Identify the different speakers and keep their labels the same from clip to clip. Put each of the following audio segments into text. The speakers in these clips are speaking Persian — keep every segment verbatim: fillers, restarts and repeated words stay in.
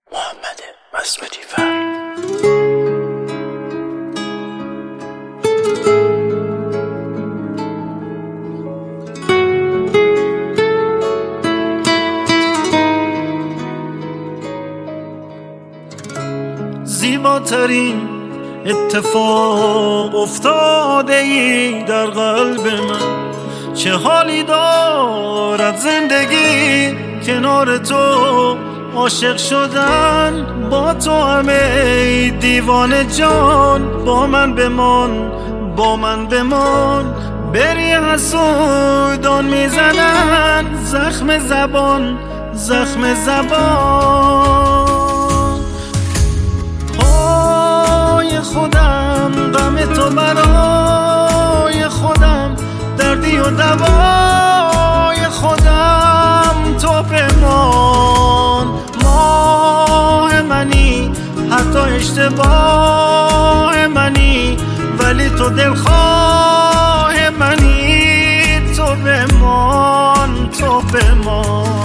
Speaker 1: محمد مسعودی فر.
Speaker 2: زیباترین اتفاق افتاده ای در قلب من، چه حالی دارد زندگی کنار تو، عاشق شدن با تو همه دیوانه جان. با من بمان، با من بمان، بری حسودان میزنن زخم زبان، زخم زبان. پای خودم غم تو برای خودم، دردی و دوای خودم تو بمان. ماه منی حتی اشتباه منی، ولی تو دلخواه منی. تو بمان، تو بمان.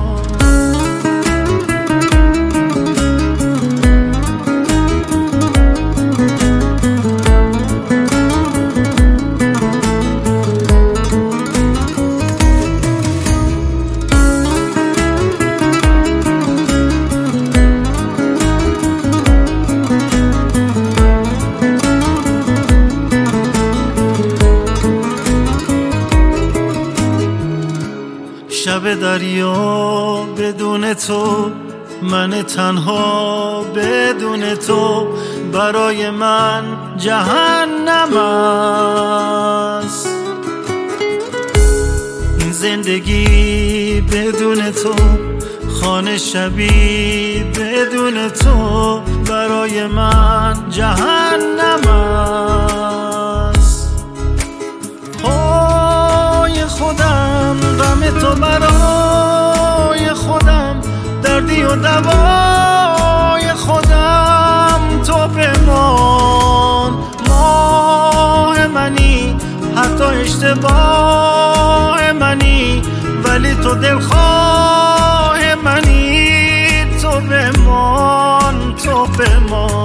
Speaker 2: شب دریا بدون تو، من تنها بدون تو، برای من جهنم است. این زندگی بدون تو، خانه شبی بدون تو، برای من جهنم است. پای خودم غم تو برای خودم، دردی و دوای خودم تو بمان. ماه منی حتی اشتباه منی، ولی تو دلخواه منی. تو بمان، تو بمان.